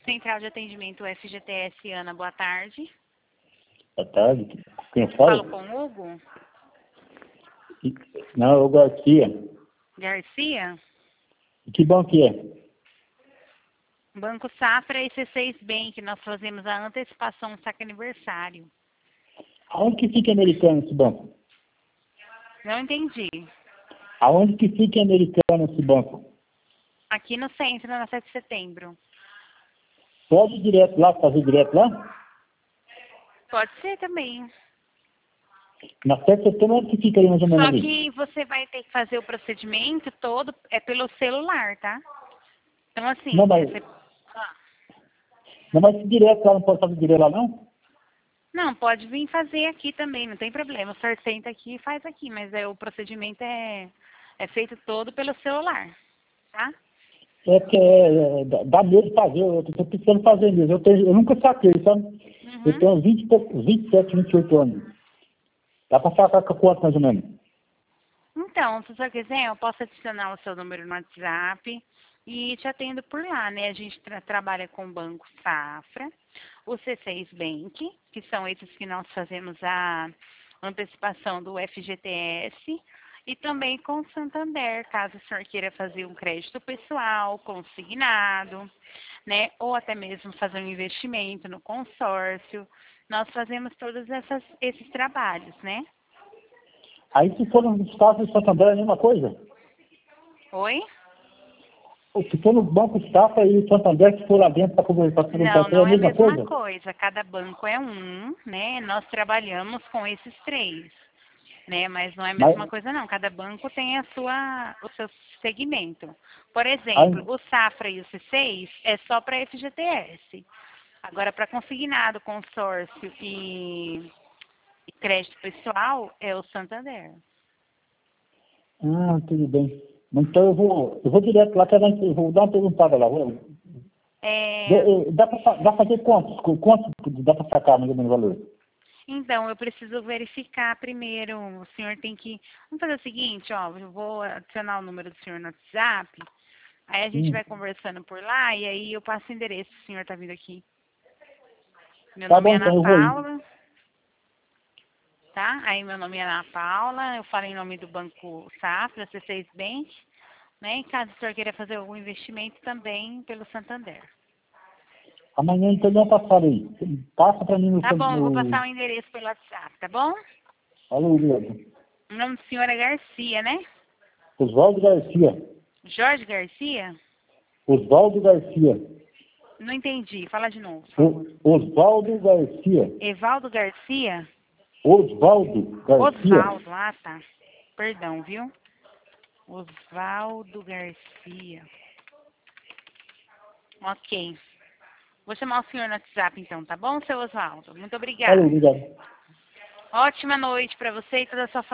Central de Atendimento FGTS, Ana, boa tarde. Boa tarde. Quem fala? Falo com o Hugo Não, é o Garcia. Garcia, Que banco que é? Banco Safra e C6 Bank, nós fazemos a antecipação do saque aniversário. Aonde que fica americano esse banco? Não entendi. Aonde que fica americano esse banco? Aqui no centro, na 7 de setembro. Pode ir direto lá, fazer direto lá? Pode ser também. Na 7 de setembro, onde que fica aí mais ou menos Só ali? que você vai ter que fazer o procedimento todo pelo celular, tá? Então, assim, Não, mas, você... não, mas direto lá, não pode fazer direto lá não? Não, pode vir fazer aqui também, não tem problema. O senhor senta aqui e faz aqui, mas o procedimento é feito todo pelo celular, tá? É porque dá medo de fazer, eu tô precisando fazer mesmo. Eu nunca saquei, sabe? Eu Uhum. tenho 27, 28 anos. Dá pra sacar com quanto mais ou menos? Então, se o senhor quiser, eu posso adicionar o seu número no WhatsApp e te atendo por lá, né? A gente trabalha com o Banco Safra, o C6 Bank, que são esses que nós fazemos a antecipação do FGTS, e também com o Santander, caso o senhor queira fazer um crédito pessoal, consignado, né? Ou até mesmo fazer um investimento no consórcio. Nós fazemos todos esses trabalhos, né? Aí se for no Estado de Santander é a mesma coisa? Oi? Se for no Banco Safra e o Santander, se for lá dentro para conversar Não, é a não é a mesma mesma coisa? coisa. Cada banco é um, né? Nós trabalhamos com esses três, né? Mas não é a Mas, mesma coisa, não. Cada banco tem o seu segmento. Por aí, exemplo, o Safra e o C6 é só para FGTS. Agora, para consignado, consórcio e crédito pessoal, é o Santander. tudo bem. Então eu vou direto lá, eu vou dar uma perguntada lá. É, Dá para fazer quantos? Quantos dá para sacar mais ou menos o valor? então, eu preciso verificar primeiro. O senhor tem que. Vamos fazer o seguinte, ó. Eu vou adicionar o número do senhor no WhatsApp. Aí a gente Hum, vai conversando por lá e aí eu passo o endereço. O senhor tá vindo aqui. Meu tá nome bom, é então Ana eu vou ir. Paula, tá? Aí meu nome é Ana Paula. Eu falo em nome do Banco Safra, C6 Bank, né? E caso o senhor queira fazer algum investimento também pelo Santander. Amanhã então dá uma passada aí. Passa para mim Tá bom, eu vou passar no... o endereço pelo WhatsApp, tá bom? Alô, Diego. O nome do senhor é Garcia, né? Oswaldo Garcia. Jorge Garcia? Oswaldo Garcia. Não entendi. Fala de novo, por favor. Oswaldo Garcia. Evaldo Garcia? Oswaldo Garcia. Osvaldo. Ah, tá. Perdão, viu? Osvaldo Garcia. Ok. Vou chamar o senhor no WhatsApp, então, tá bom, seu Osvaldo? Muito Alô, obrigada. obrigado. Ótima noite para você e toda a sua família.